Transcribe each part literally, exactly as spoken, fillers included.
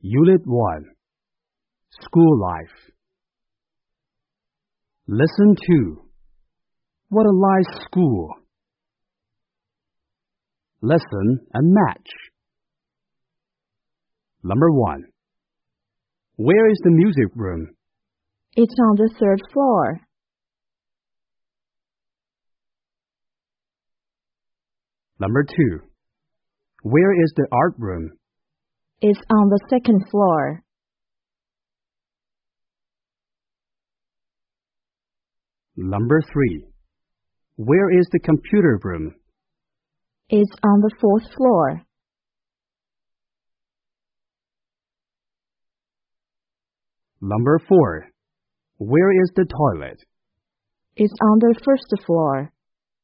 Unit one. School Life. Lesson two. What a nice school. Lesson and match. Number one. Where is the music room? It's on the third floor. Number two. Where is the art room? It's on the second floor. Number three. Where is the computer room? It's on the fourth floor. Number four. Where is the toilet? It's on the first floor.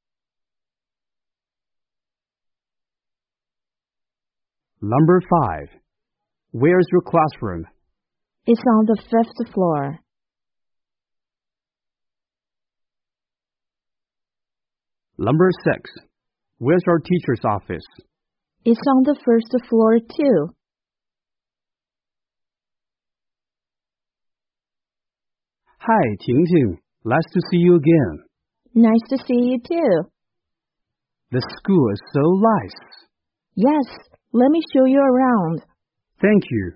Number five. Where's your classroom? It's on the fifth floor. Number six. Where's our teacher's office? It's on the first floor too. Hi, Ting-Ting. Nice to see you again. Nice to see you too. The school is so nice. Yes, let me show you around. Thank you.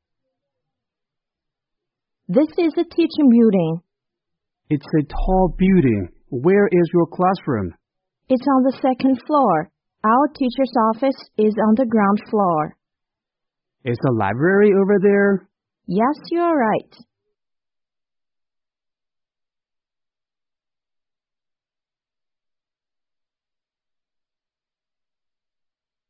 This is a teaching building. It's a tall building. Where is your classroom? It's on the second floor. Our teacher's office is on the ground floor. Is the library over there? Yes, you're right.